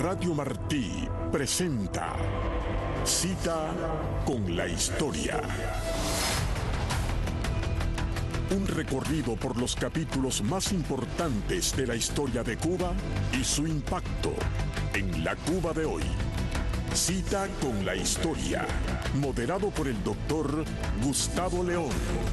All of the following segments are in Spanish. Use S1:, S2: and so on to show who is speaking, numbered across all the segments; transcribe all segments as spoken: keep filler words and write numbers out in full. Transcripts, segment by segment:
S1: Radio Martí presenta Cita con la Historia. Un recorrido por los capítulos más importantes de la historia de Cuba y su impacto en la Cuba de hoy. Cita con la Historia, moderado por el doctor Gustavo León.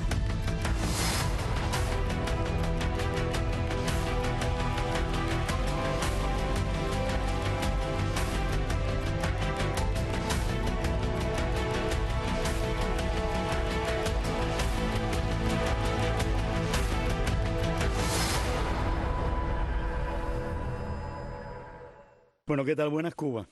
S2: Bueno, ¿qué tal? Buenas, Cuba.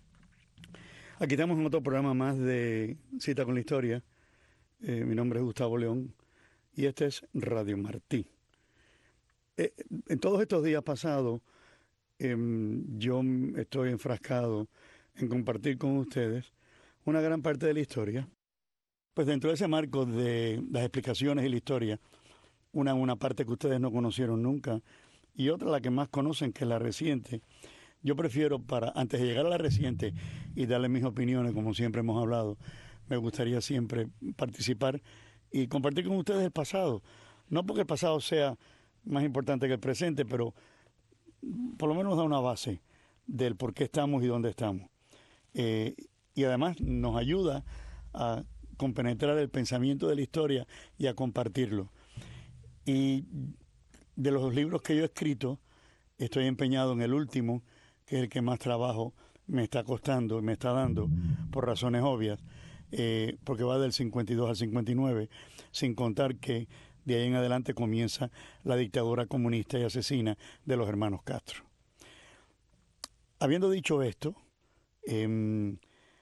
S2: Aquí estamos en otro programa más de Cita con la Historia. Eh, mi nombre es Gustavo León y este es Radio Martí. Eh, en todos estos días pasados, eh, yo estoy enfrascado en compartir con ustedes una gran parte de la historia. Pues dentro de ese marco de las explicaciones y la historia, una, una parte que ustedes no conocieron nunca y otra la que más conocen, que es la reciente. Yo prefiero, para antes de llegar a la reciente y darle mis opiniones, como siempre hemos hablado, me gustaría siempre participar y compartir con ustedes el pasado. No porque el pasado sea más importante que el presente, pero por lo menos da una base del por qué estamos y dónde estamos. Eh, y además nos ayuda a compenetrar el pensamiento de la historia y a compartirlo. Y de los libros que yo he escrito, estoy empeñado en el último, que es el que más trabajo me está costando y me está dando, por razones obvias, eh, porque va del cincuenta y dos al cincuenta y nueve, sin contar que de ahí en adelante comienza la dictadura comunista y asesina de los hermanos Castro. Habiendo dicho esto, eh,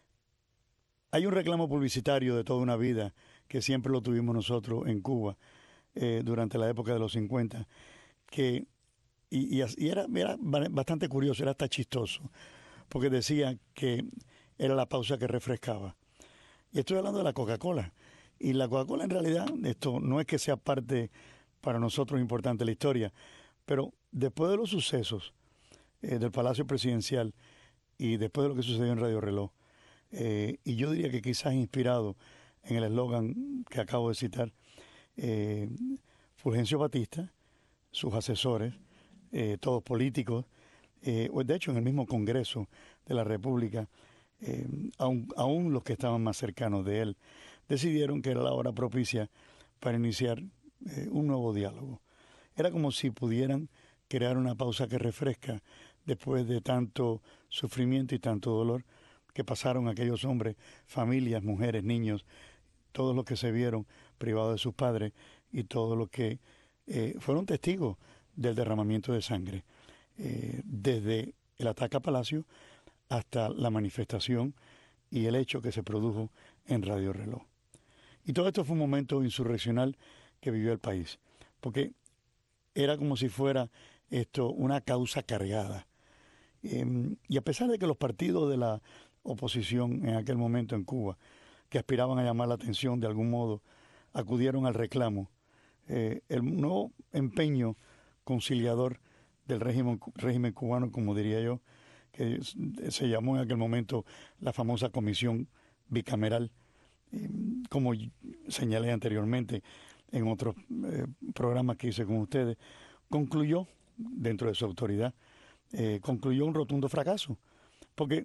S2: hay un reclamo publicitario de toda una vida que siempre lo tuvimos nosotros en Cuba eh, durante la época de los cincuenta, que Y, y era, era bastante curioso, era hasta chistoso, porque decía que era la pausa que refrescaba. Y estoy hablando de la Coca-Cola. Y la Coca-Cola en realidad, esto no es que sea parte para nosotros importante de la historia, pero después de los sucesos eh, del Palacio Presidencial y después de lo que sucedió en Radio Reloj, eh, y yo diría que quizás inspirado en el eslogan que acabo de citar, eh, Fulgencio Batista, sus asesores, Eh, todos políticos, eh, de hecho en el mismo Congreso de la República, eh, aún, aún los que estaban más cercanos de él, decidieron que era la hora propicia para iniciar eh, un nuevo diálogo. Era como si pudieran crear una pausa que refresca después de tanto sufrimiento y tanto dolor que pasaron aquellos hombres, familias, mujeres, niños, todos los que se vieron privados de sus padres y todos los que eh, fueron testigos del derramamiento de sangre, eh, desde el ataque a Palacio hasta la manifestación y el hecho que se produjo en Radio Reloj. Y todo esto fue un momento insurreccional que vivió el país, porque era como si fuera esto una causa cargada. Eh, y a pesar de que los partidos de la oposición en aquel momento en Cuba, que aspiraban a llamar la atención de algún modo, acudieron al reclamo, eh, el nuevo empeño conciliador del régimen, régimen cubano, como diría yo, que se llamó en aquel momento la famosa comisión bicameral, eh, como señalé anteriormente en otros eh, programas que hice con ustedes, concluyó, dentro de su autoridad, eh, concluyó un rotundo fracaso, porque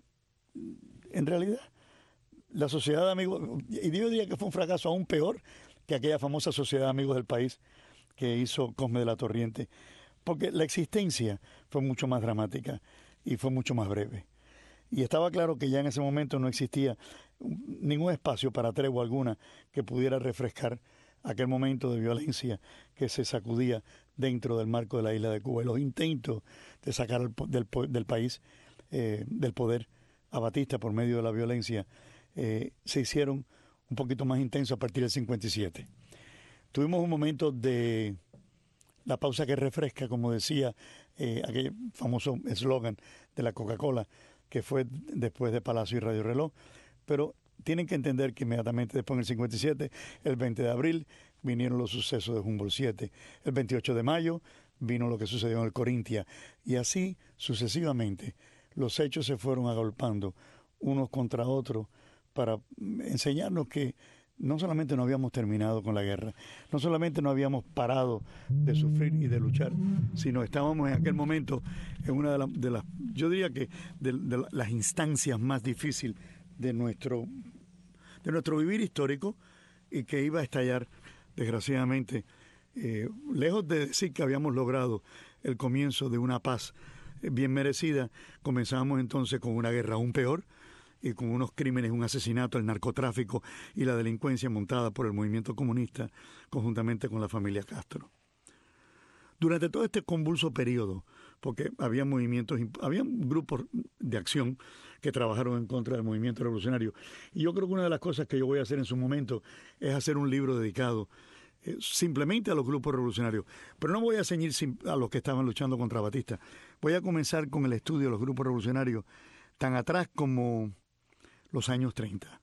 S2: en realidad la sociedad de amigos, y yo diría que fue un fracaso aún peor que aquella famosa sociedad de amigos del país que hizo Cosme de la Torriente, porque la existencia fue mucho más dramática y fue mucho más breve. Y estaba claro que ya en ese momento no existía ningún espacio para tregua alguna que pudiera refrescar aquel momento de violencia que se sacudía dentro del marco de la isla de Cuba y los intentos de sacar del, del país, eh, del poder a Batista por medio de la violencia, eh, se hicieron un poquito más intensos a partir del cincuenta y siete. Tuvimos un momento de la pausa que refresca, como decía eh, aquel famoso eslogan de la Coca-Cola, que fue después de Palacio y Radio Reloj, pero tienen que entender que inmediatamente después, en el cincuenta y siete, el veinte de abril, vinieron los sucesos de Humboldt siete. El veintiocho de mayo vino lo que sucedió en el Corintia, y así sucesivamente los hechos se fueron agolpando unos contra otros para enseñarnos que no solamente no habíamos terminado con la guerra, no solamente no habíamos parado de sufrir y de luchar, sino estábamos en aquel momento en una de, la, de las, yo diría que de, de las instancias más difíciles de nuestro, de nuestro vivir histórico, y que iba a estallar, desgraciadamente, eh, lejos de decir que habíamos logrado el comienzo de una paz bien merecida, comenzamos entonces con una guerra aún peor, y con unos crímenes, un asesinato, el narcotráfico y la delincuencia montada por el movimiento comunista conjuntamente con la familia Castro. Durante todo este convulso periodo, porque había movimientos, había grupos de acción que trabajaron en contra del movimiento revolucionario, y yo creo que una de las cosas que yo voy a hacer en su momento es hacer un libro dedicado eh, simplemente a los grupos revolucionarios, pero no voy a ceñir a los que estaban luchando contra Batista. Voy a comenzar con el estudio de los grupos revolucionarios tan atrás como los años treinta.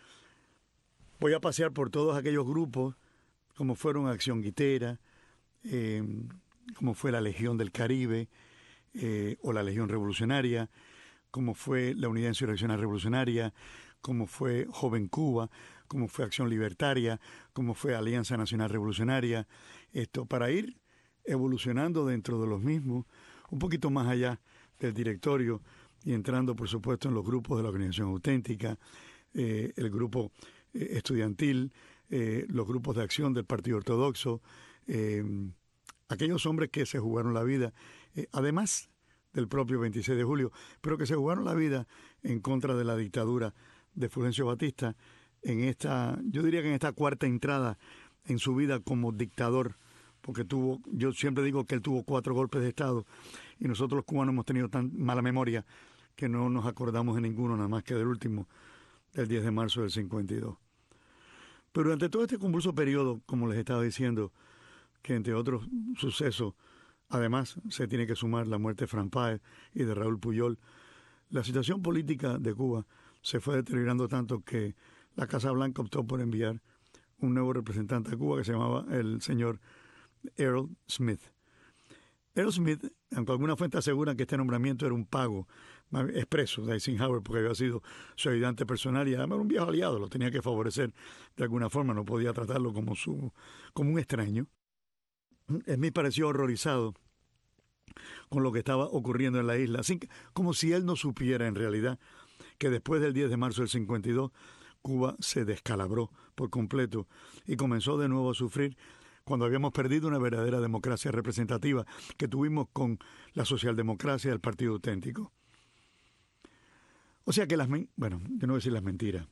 S2: Voy a pasear por todos aquellos grupos, como fueron Acción Guitera, eh, como fue la Legión del Caribe, eh, o la Legión Revolucionaria, como fue la Unidad Insurreccional Revolucionaria, como fue Joven Cuba, como fue Acción Libertaria, como fue Alianza Nacional Revolucionaria, esto para ir evolucionando dentro de los mismos, un poquito más allá del directorio, y entrando, por supuesto, en los grupos de la Organización Auténtica, eh, el grupo eh, estudiantil, eh, los grupos de acción del Partido Ortodoxo, eh, aquellos hombres que se jugaron la vida, eh, además del propio veintiséis de julio, pero que se jugaron la vida en contra de la dictadura de Fulgencio Batista, en esta, yo diría que en esta cuarta entrada en su vida como dictador, porque tuvo, yo siempre digo que él tuvo cuatro golpes de Estado, y nosotros los cubanos hemos tenido tan mala memoria que no nos acordamos de ninguno, nada más que del último, del diez de marzo del cincuenta y dos. Pero durante todo este convulso periodo, como les estaba diciendo, que entre otros sucesos, además se tiene que sumar la muerte de Frank Páez y de Raúl Puyol, la situación política de Cuba se fue deteriorando tanto que la Casa Blanca optó por enviar un nuevo representante a Cuba que se llamaba el señor Errol Smith. Errol Smith, aunque alguna fuente asegura que este nombramiento era un pago expreso de Eisenhower porque había sido su ayudante personal y además era un viejo aliado, lo tenía que favorecer de alguna forma, no podía tratarlo como, su, como un extraño. Smith pareció horrorizado con lo que estaba ocurriendo en la isla, así que, como si él no supiera en realidad que después del diez de marzo del cincuenta y dos Cuba se descalabró por completo y comenzó de nuevo a sufrir cuando habíamos perdido una verdadera democracia representativa que tuvimos con la socialdemocracia del Partido Auténtico. O sea que las, bueno, yo no voy a decir las mentiras.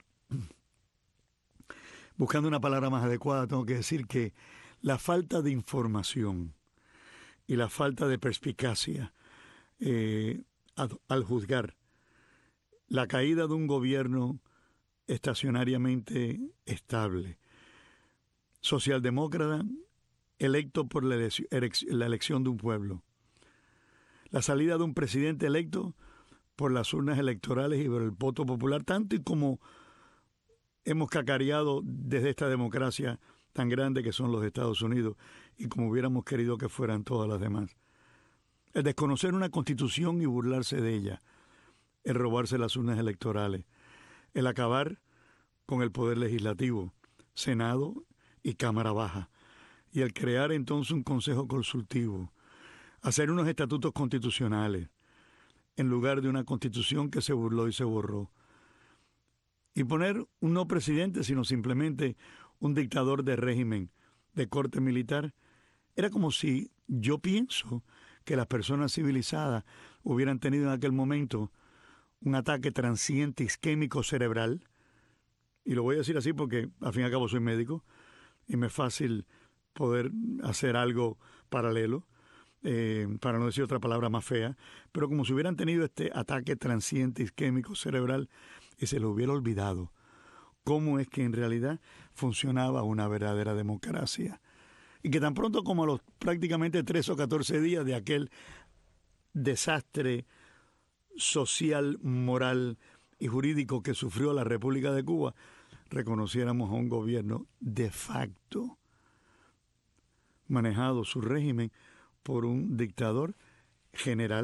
S2: Buscando una palabra más adecuada, tengo que decir que la falta de información y la falta de perspicacia eh, al, al juzgar la caída de un gobierno estacionariamente estable, socialdemócrata, electo por la, elección, la elección de un pueblo, la salida de un presidente electo por las urnas electorales y por el voto popular, tanto y como hemos cacareado desde esta democracia tan grande que son los Estados Unidos y como hubiéramos querido que fueran todas las demás. El desconocer una constitución y burlarse de ella, el robarse las urnas electorales, el acabar con el poder legislativo, Senado y Cámara Baja, y el crear entonces un consejo consultivo, hacer unos estatutos constitucionales, en lugar de una constitución que se burló y se borró, y poner un no presidente, sino simplemente un dictador de régimen de corte militar, era como si yo pienso que las personas civilizadas hubieran tenido en aquel momento un ataque transiente isquémico cerebral, y lo voy a decir así porque al fin y al cabo soy médico y me es fácil poder hacer algo paralelo, eh, para no decir otra palabra más fea, pero como si hubieran tenido este ataque transiente isquémico cerebral y se les hubiera olvidado cómo es que en realidad funcionaba una verdadera democracia. Y que tan pronto como a los prácticamente tres o catorce días de aquel desastre social, moral y jurídico que sufrió la República de Cuba, reconociéramos a un gobierno de facto, manejado su régimen por un dictador general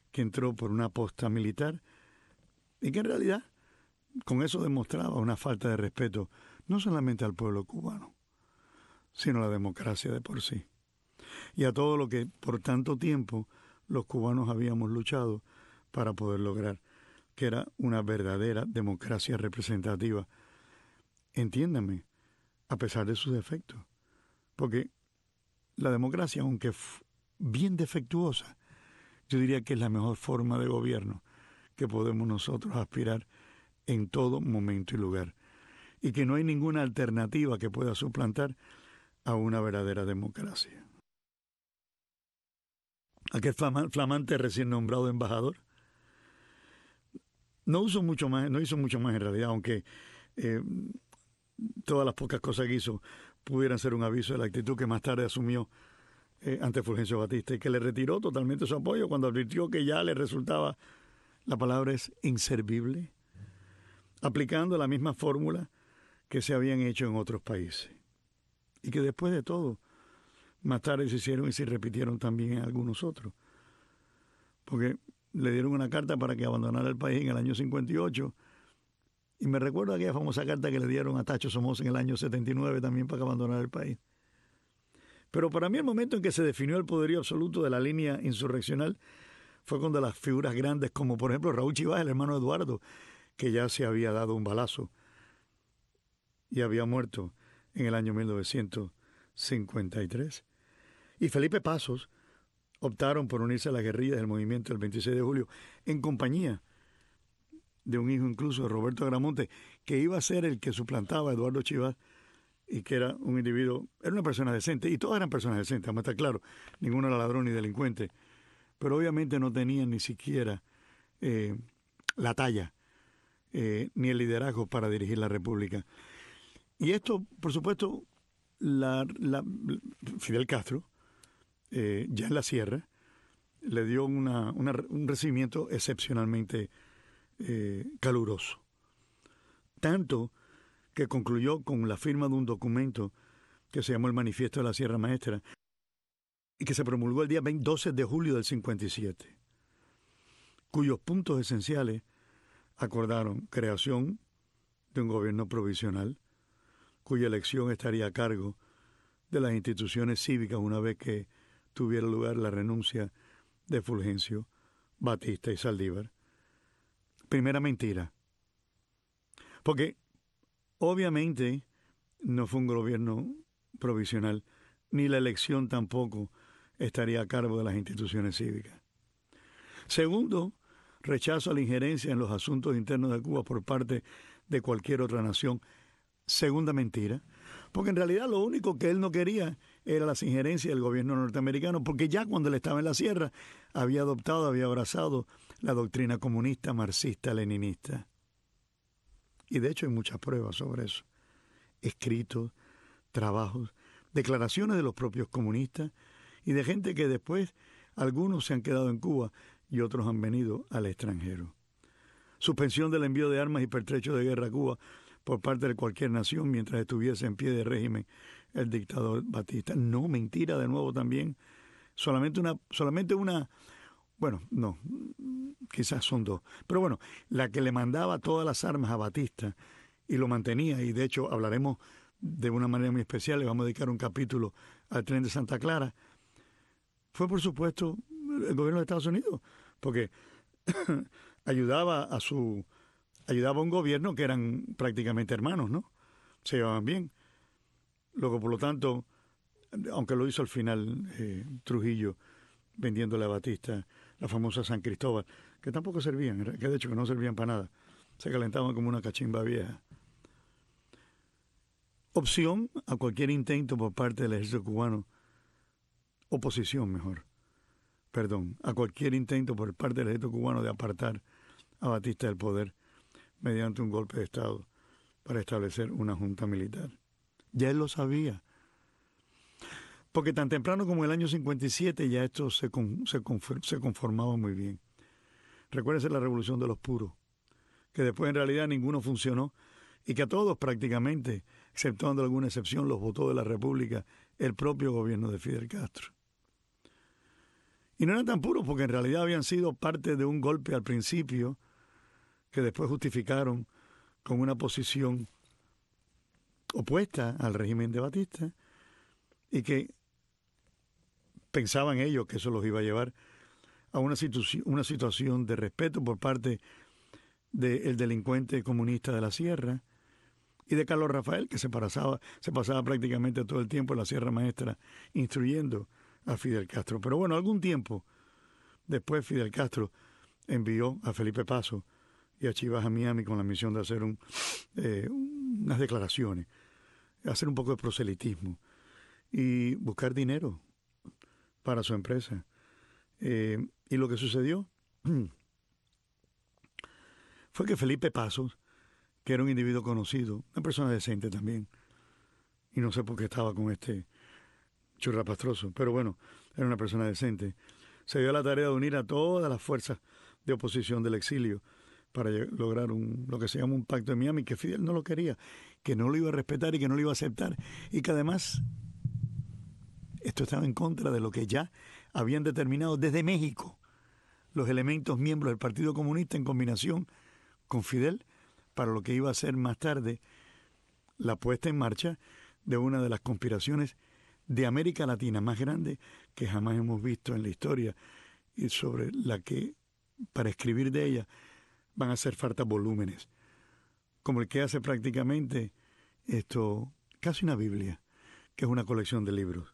S2: que entró por una posta militar y que en realidad con eso demostraba una falta de respeto no solamente al pueblo cubano, sino a la democracia de por sí. Y a todo lo que por tanto tiempo los cubanos habíamos luchado para poder lograr, que era una verdadera democracia representativa. Entiéndame, a pesar de sus defectos. Porque la democracia, aunque bien defectuosa, yo diría que es la mejor forma de gobierno que podemos nosotros aspirar en todo momento y lugar. Y que no hay ninguna alternativa que pueda suplantar a una verdadera democracia. Aquel flamante recién nombrado embajador no hizo mucho más, no hizo mucho más en realidad, aunque eh, todas las pocas cosas que hizo pudieran ser un aviso de la actitud que más tarde asumió eh, ante Fulgencio Batista y que le retiró totalmente su apoyo cuando advirtió que ya le resultaba, la palabra es inservible, aplicando la misma fórmula que se habían hecho en otros países. Y que después de todo, más tarde se hicieron y se repitieron también en algunos otros. Porque le dieron una carta para que abandonara el país en el año cincuenta y ocho. Y me recuerdo aquella famosa carta que le dieron a Tacho Somoza en el año setenta y nueve también para que abandonara el país. Pero para mí el momento en que se definió el poderío absoluto de la línea insurreccional fue cuando las figuras grandes, como por ejemplo Raúl Chivas, el hermano de Eduardo, que ya se había dado un balazo y había muerto en el año mil novecientos cincuenta y tres, y Felipe Pasos, optaron por unirse a las guerrillas del movimiento del veintiséis de julio en compañía de un hijo incluso de Roberto Agramonte, que iba a ser el que suplantaba a Eduardo Chivas y que era un individuo, era una persona decente, y todas eran personas decentes, vamos a estar claro, ninguno era ladrón ni delincuente, pero obviamente no tenían ni siquiera eh, la talla eh, ni el liderazgo para dirigir la República. Y esto, por supuesto, la, la, Fidel Castro, eh, ya en la sierra, le dio una, una, un recibimiento excepcionalmente eh, caluroso. Tanto que concluyó con la firma de un documento que se llamó el Manifiesto de la Sierra Maestra y que se promulgó el día doce de julio del cincuenta y siete, cuyos puntos esenciales acordaron creación de un gobierno provisional, cuya elección estaría a cargo de las instituciones cívicas una vez que tuviera lugar la renuncia de Fulgencio, Batista y Saldívar. Primera mentira. Porque obviamente no fue un gobierno provisional, ni la elección tampoco estaría a cargo de las instituciones cívicas. Segundo, rechazo a la injerencia en los asuntos internos de Cuba por parte de cualquier otra nación. Segunda mentira, porque en realidad lo único que él no quería era las injerencias del gobierno norteamericano, porque ya cuando él estaba en la sierra había adoptado, había abrazado la doctrina comunista, marxista, leninista. Y de hecho hay muchas pruebas sobre eso. Escritos, trabajos, declaraciones de los propios comunistas y de gente que después algunos se han quedado en Cuba y otros han venido al extranjero. Suspensión del envío de armas y pertrechos de guerra a Cuba por parte de cualquier nación mientras estuviese en pie de régimen el dictador Batista. No, mentira de nuevo también. Solamente una, solamente una, bueno, no, quizás son dos. Pero bueno, la que le mandaba todas las armas a Batista y lo mantenía, y de hecho hablaremos de una manera muy especial, le vamos a dedicar un capítulo al tren de Santa Clara, fue por supuesto el gobierno de Estados Unidos, porque ayudaba a su... ayudaba a un gobierno que eran prácticamente hermanos, ¿no? Se llevaban bien. Luego, por lo tanto, aunque lo hizo al final eh, Trujillo, vendiéndole a Batista la famosa San Cristóbal, que tampoco servían, que de hecho que no servían para nada. Se calentaban como una cachimba vieja. Opción a cualquier intento por parte del ejército cubano, oposición mejor, perdón, a cualquier intento por parte del ejército cubano de apartar a Batista del poder mediante un golpe de Estado para establecer una junta militar. Ya él lo sabía. Porque tan temprano como el año cincuenta y siete ya esto se, con, se, conform, se conformaba muy bien. Recuérdense la revolución de los puros, que después en realidad ninguno funcionó y que a todos prácticamente, exceptuando alguna excepción, los votó de la República el propio gobierno de Fidel Castro. Y no eran tan puros porque en realidad habían sido parte de un golpe al principio que después justificaron con una posición opuesta al régimen de Batista y que pensaban ellos que eso los iba a llevar a una, situ- una situación de respeto por parte del delincuente comunista de la Sierra y de Carlos Rafael, que se pasaba, se pasaba prácticamente todo el tiempo en la Sierra Maestra instruyendo a Fidel Castro. Pero bueno, algún tiempo después Fidel Castro envió a Felipe Paso y a Chivas a Miami con la misión de hacer un, eh, unas declaraciones, hacer un poco de proselitismo y buscar dinero para su empresa. Eh, y lo que sucedió fue que Felipe Pasos, que era un individuo conocido, una persona decente también, y no sé por qué estaba con este churrapastroso, pero bueno, era una persona decente, se dio la tarea de unir a todas las fuerzas de oposición del exilio para lograr un, lo que se llama un pacto de Miami, que Fidel no lo quería, que no lo iba a respetar y que no lo iba a aceptar, y que además esto estaba en contra de lo que ya habían determinado desde México los elementos miembros del Partido Comunista en combinación con Fidel para lo que iba a ser más tarde la puesta en marcha de una de las conspiraciones de América Latina más grande que jamás hemos visto en la historia y sobre la que para escribir de ella van a hacer falta volúmenes, como el que hace prácticamente esto, casi una Biblia, que es una colección de libros.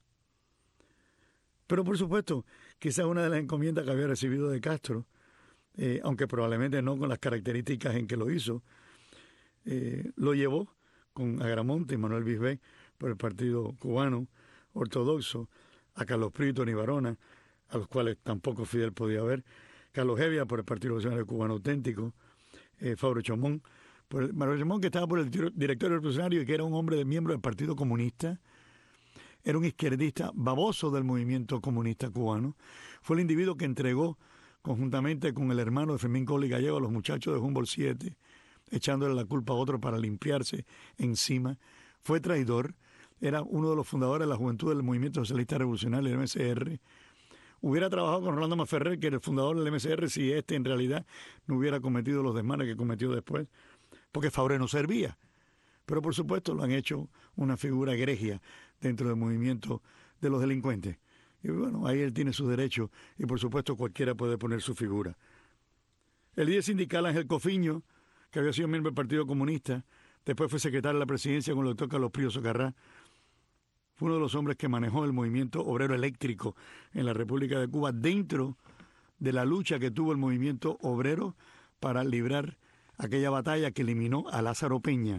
S2: Pero por supuesto, quizás una de las encomiendas que había recibido de Castro, eh, aunque probablemente no con las características en que lo hizo, eh, lo llevó con Agramonte y Manuel Bisbé por el Partido Cubano Ortodoxo, a Carlos Prieto y Tony Barona, a los cuales tampoco Fidel podía ver, Carlos Hevia por el Partido Revolucionario Cubano Auténtico, eh, Fabio Chomón, por el, Manuel Chomón, que estaba por el directorio revolucionario y que era un hombre de miembro del Partido Comunista, era un izquierdista baboso del movimiento comunista cubano, fue el individuo que entregó conjuntamente con el hermano de Fermín Coll y Gallego a los muchachos de Humboldt siete, echándole la culpa a otro para limpiarse encima, fue traidor, era uno de los fundadores de la juventud del movimiento socialista revolucionario, el M S R, hubiera trabajado con Rolando Maferrer, que era el fundador del M S R, si este en realidad no hubiera cometido los desmanes que cometió después, porque Fauré no servía. Pero por supuesto lo han hecho una figura egregia dentro del movimiento de los delincuentes. Y bueno, ahí él tiene sus derechos y por supuesto cualquiera puede poner su figura. El líder sindical Ángel Cofiño, que había sido miembro del Partido Comunista, después fue secretario de la presidencia con el doctor Carlos Prieto Socarrá, fue uno de los hombres que manejó el movimiento obrero eléctrico en la República de Cuba dentro de la lucha que tuvo el movimiento obrero para librar aquella batalla que eliminó a Lázaro Peña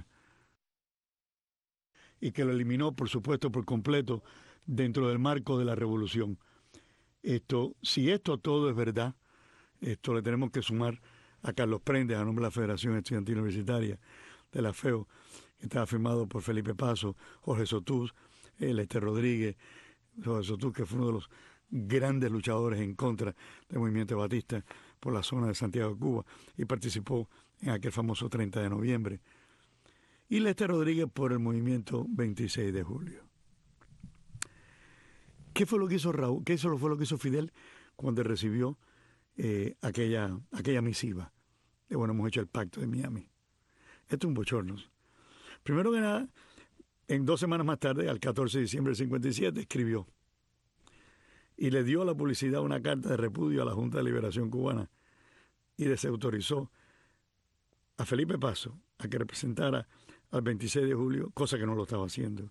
S2: y que lo eliminó, por supuesto, por completo dentro del marco de la revolución. Esto, si esto todo es verdad, esto le tenemos que sumar a Carlos Prendes, a nombre de la Federación Estudiantil Universitaria de la F E U, que estaba firmado por Felipe Paso, Jorge Sotús, Lester Rodríguez, Jorge Sotús, que fue uno de los grandes luchadores en contra del movimiento de Batista por la zona de Santiago de Cuba y participó en aquel famoso treinta de noviembre. Y Lester Rodríguez por el movimiento veintiséis de julio. ¿Qué fue lo que hizo Raúl? ¿Qué eso fue lo que hizo Fidel cuando recibió eh, aquella, aquella misiva? De bueno, hemos hecho el pacto de Miami. Esto es un bochorno. Primero que nada, en dos semanas más tarde, al catorce de diciembre del cincuenta y siete, escribió y le dio a la publicidad una carta de repudio a la Junta de Liberación Cubana y desautorizó a Felipe Paso a que representara al veintiséis de julio, cosa que no lo estaba haciendo.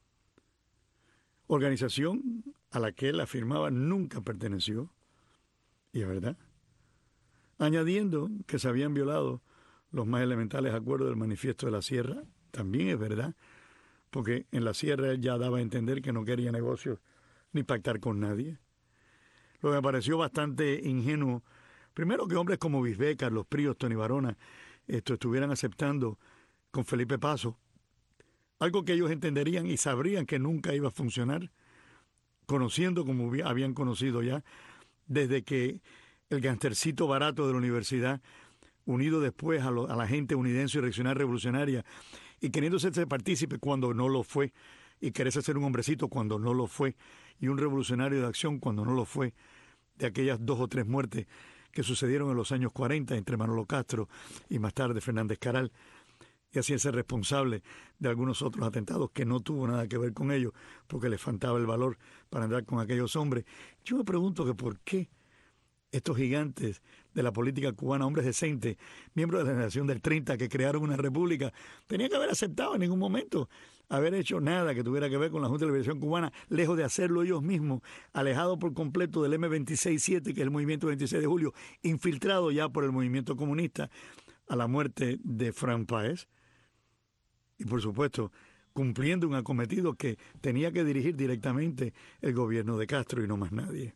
S2: Organización a la que él afirmaba nunca perteneció, y es verdad, añadiendo que se habían violado los más elementales acuerdos del Manifiesto de la Sierra, también es verdad, porque en la Sierra él ya daba a entender que no quería negocios ni pactar con nadie. Lo que me pareció bastante ingenuo, primero que hombres como Bisbé, Carlos Prieto, Tony Barona, esto estuvieran aceptando con Felipe Paso, algo que ellos entenderían y sabrían que nunca iba a funcionar, conociendo como habían conocido ya, desde que el gangstercito barato de la universidad, unido después a, lo, a la gente unidense y reaccionaria revolucionaria, y queriéndose ser partícipe cuando no lo fue, y quererse ser un hombrecito cuando no lo fue, y un revolucionario de acción cuando no lo fue, de aquellas dos o tres muertes que sucedieron en los años cuarenta entre Manolo Castro y más tarde Fernández Caral, y haciéndose responsable de algunos otros atentados que no tuvo nada que ver con ellos, porque les faltaba el valor para andar con aquellos hombres. Yo me pregunto que por qué estos gigantes de la política cubana, hombres decentes, miembros de la generación del treinta que crearon una república, tenían que haber aceptado en ningún momento haber hecho nada que tuviera que ver con la Junta de Liberación Cubana, lejos de hacerlo ellos mismos, alejados por completo del eme veintiséis siete, que es el movimiento veintiséis de julio, infiltrado ya por el movimiento comunista a la muerte de Fran Páez. Y por supuesto, cumpliendo un acometido que tenía que dirigir directamente el gobierno de Castro y no más nadie.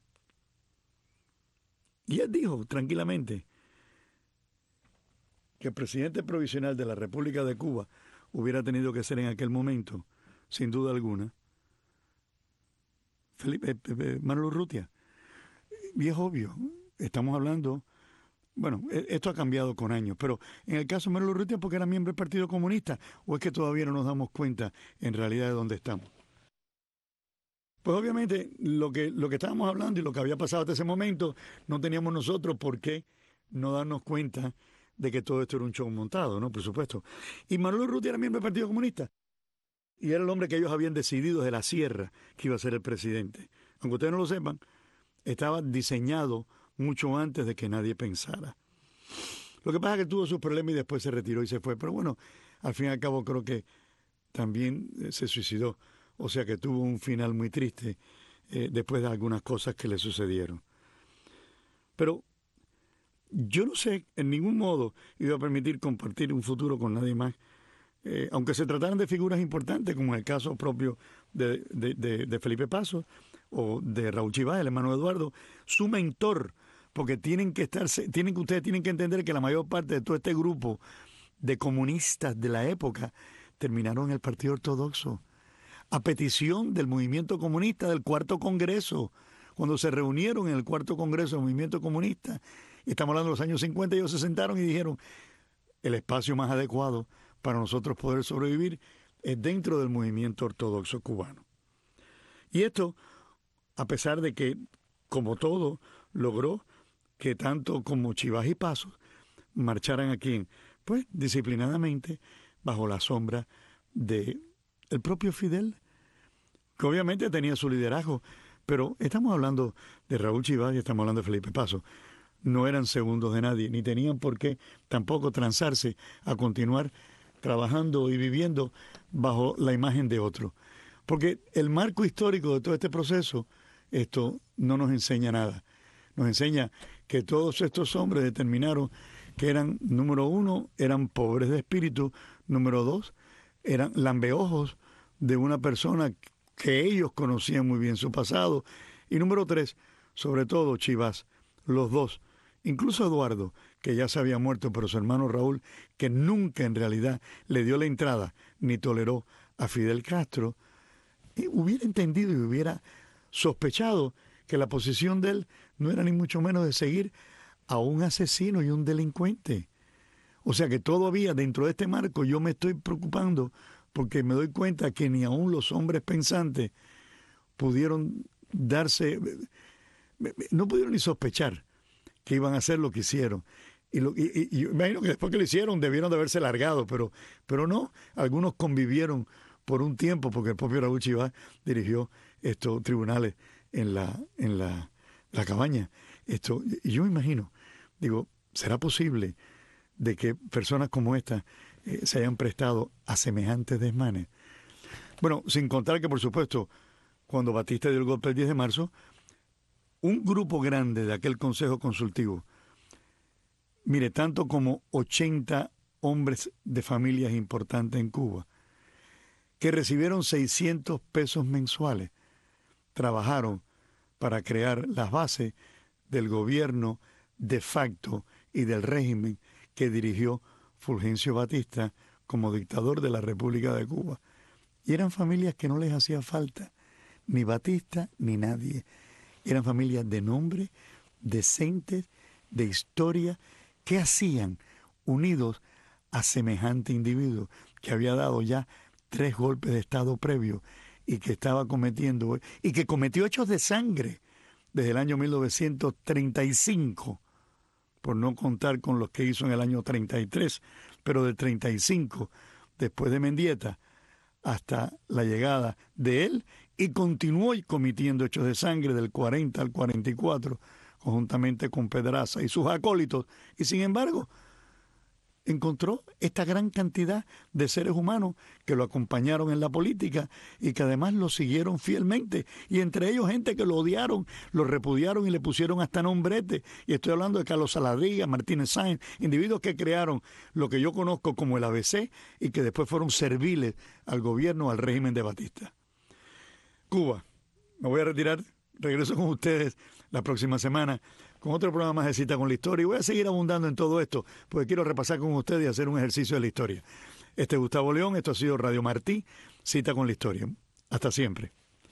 S2: Y él dijo tranquilamente que el presidente provisional de la República de Cuba hubiera tenido que ser en aquel momento, sin duda alguna, Felipe, eh, Manuel Urrutia. Y es obvio, estamos hablando... Bueno, esto ha cambiado con años, pero en el caso de Manuel Urrutia, porque era miembro del Partido Comunista, o es que todavía no nos damos cuenta en realidad de dónde estamos. Pues obviamente lo que, lo que estábamos hablando y lo que había pasado hasta ese momento, no teníamos nosotros por qué no darnos cuenta de que todo esto era un show montado, ¿no? Por supuesto. Y Manuel Urrutia era miembro del Partido Comunista, y era el hombre que ellos habían decidido desde la sierra que iba a ser el presidente. Aunque ustedes no lo sepan, estaba diseñado mucho antes de que nadie pensara. Lo que pasa es que tuvo sus problemas y después se retiró y se fue. Pero bueno, al fin y al cabo creo que también se suicidó. O sea que tuvo un final muy triste eh, después de algunas cosas que le sucedieron. Pero yo no sé, en ningún modo iba a permitir compartir un futuro con nadie más. Eh, aunque se trataran de figuras importantes, como en el caso propio de, de, de, de Felipe Paso o de Raúl Chivas, el hermano Eduardo, su mentor, porque tienen que estar, tienen que ustedes tienen que entender que la mayor parte de todo este grupo de comunistas de la época terminaron en el Partido Ortodoxo, a petición del movimiento comunista del Cuarto Congreso, cuando se reunieron en el Cuarto Congreso del movimiento comunista, estamos hablando de los años cincuenta, ellos se sentaron y dijeron, el espacio más adecuado para nosotros poder sobrevivir es dentro del movimiento ortodoxo cubano. Y esto, a pesar de que, como todo, logró que tanto como Chivas y Pasos marcharan aquí, pues disciplinadamente, bajo la sombra de el propio Fidel, que obviamente tenía su liderazgo, pero estamos hablando de Raúl Chivas y estamos hablando de Felipe Paso. No eran segundos de nadie, ni tenían por qué tampoco transarse a continuar trabajando y viviendo bajo la imagen de otro. Porque el marco histórico de todo este proceso, esto no nos enseña nada. Nos enseña que todos estos hombres determinaron que eran, número uno, eran pobres de espíritu, número dos, eran lambeojos de una persona que ellos conocían muy bien su pasado, y número tres, sobre todo Chivas, los dos, incluso Eduardo, que ya se había muerto, pero su hermano Raúl, que nunca en realidad le dio la entrada ni toleró a Fidel Castro, hubiera entendido y hubiera sospechado que la posición de él no era ni mucho menos de seguir a un asesino y un delincuente. O sea que todavía dentro de este marco yo me estoy preocupando porque me doy cuenta que ni aún los hombres pensantes pudieron darse, no pudieron ni sospechar que iban a hacer lo que hicieron. Y, lo, y, y, y imagino que después que lo hicieron debieron de haberse largado, pero, pero no, algunos convivieron por un tiempo, porque el propio Raúl Chivas dirigió estos tribunales en la, en la, la cabaña. Esto, y yo me imagino, digo, ¿será posible de que personas como esta eh, se hayan prestado a semejantes desmanes? Bueno, sin contar que, por supuesto, cuando Batista dio el golpe el diez de marzo, un grupo grande de aquel Consejo Consultivo, mire, tanto como ochenta hombres de familias importantes en Cuba, que recibieron seiscientos pesos mensuales, trabajaron para crear las bases del gobierno de facto y del régimen que dirigió Fulgencio Batista como dictador de la República de Cuba. Y eran familias que no les hacía falta ni Batista ni nadie. Eran familias de nombre, decentes, de historia, que hacían unidos a semejante individuo que había dado ya tres golpes de Estado previos y que estaba cometiendo, y que cometió hechos de sangre desde el año mil novecientos treinta y cinco, por no contar con los que hizo en el año treinta y tres, pero del treinta y cinco, después de Mendieta, hasta la llegada de él, y continuó cometiendo hechos de sangre del cuarenta al cuarenta y cuatro, conjuntamente con Pedraza y sus acólitos, y sin embargo encontró esta gran cantidad de seres humanos que lo acompañaron en la política y que además lo siguieron fielmente, y entre ellos gente que lo odiaron, lo repudiaron y le pusieron hasta nombrete, y estoy hablando de Carlos Saladriga, Martínez Sáenz, individuos que crearon lo que yo conozco como el A B C y que después fueron serviles al gobierno, al régimen de Batista. Cuba, me voy a retirar, regreso con ustedes la próxima semana con otro programa más de Cita con la Historia, y voy a seguir abundando en todo esto porque quiero repasar con ustedes y hacer un ejercicio de la historia. Este es Gustavo León, esto ha sido Radio Martí, Cita con la Historia. Hasta siempre.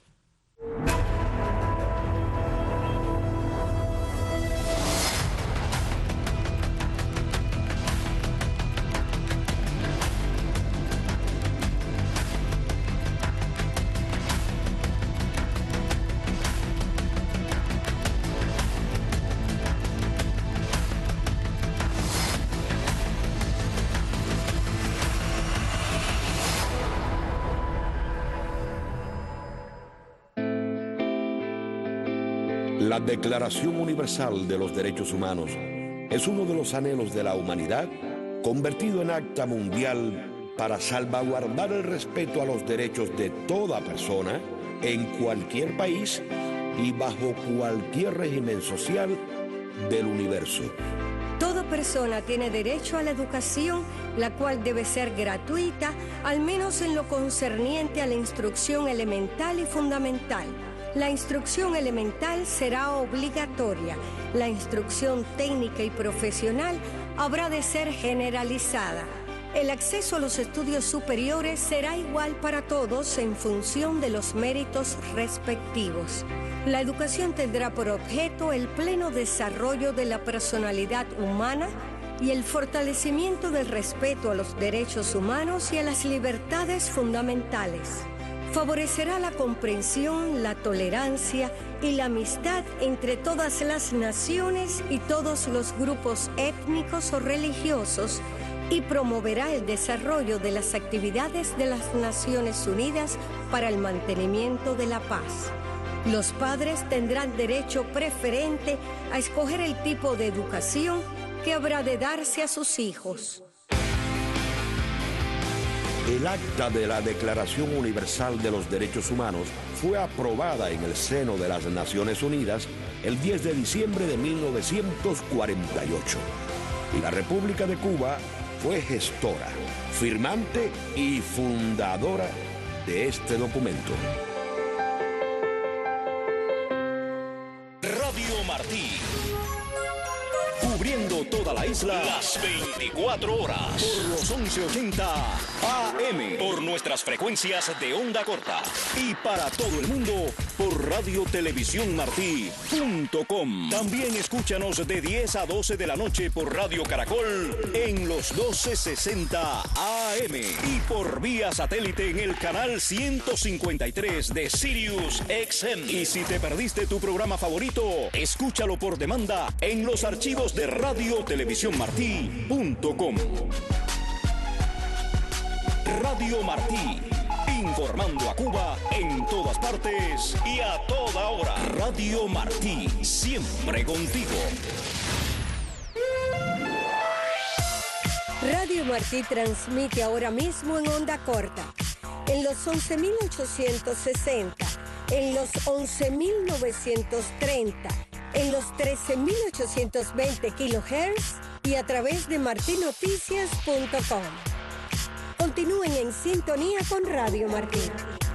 S3: La Declaración Universal de los Derechos Humanos es uno de los anhelos de la humanidad convertido en acta mundial para salvaguardar el respeto a los derechos de toda persona en cualquier país y bajo cualquier régimen social del universo.
S4: Toda persona tiene derecho a la educación, la cual debe ser gratuita, al menos en lo concerniente a la instrucción elemental y fundamental. La instrucción elemental será obligatoria. La instrucción técnica y profesional habrá de ser generalizada. El acceso a los estudios superiores será igual para todos en función de los méritos respectivos. La educación tendrá por objeto el pleno desarrollo de la personalidad humana y el fortalecimiento del respeto a los derechos humanos y a las libertades fundamentales. Favorecerá la comprensión, la tolerancia y la amistad entre todas las naciones y todos los grupos étnicos o religiosos y promoverá el desarrollo de las actividades de las Naciones Unidas para el mantenimiento de la paz. Los padres tendrán derecho preferente a escoger el tipo de educación que habrá de darse a sus hijos.
S3: El acta de la Declaración Universal de los Derechos Humanos fue aprobada en el seno de las Naciones Unidas el diez de diciembre de mil novecientos cuarenta y ocho. Y la República de Cuba fue gestora, firmante y fundadora de este documento.
S5: Radio Martí. Cubriendo toda la isla las veinticuatro horas por los once ochenta A M por nuestras frecuencias de onda corta y para todo el mundo por radio televisión martí punto com. También escúchanos de diez a doce de la noche por Radio Caracol en los doce sesenta A M y por vía satélite en el canal ciento cincuenta y tres de Sirius X M. Y si te perdiste tu programa favorito, escúchalo por demanda en los archivos de radio televisión martí punto com. Radio Martí, informando a Cuba en todas partes y a toda hora. Radio Martí, siempre contigo.
S4: Radio Martí transmite ahora mismo en onda corta, en los once mil ochocientos sesenta, en los once mil novecientos treinta, en los trece mil ochocientos veinte kilohertz y a través de martí noticias punto com. Continúen en sintonía con Radio Martí.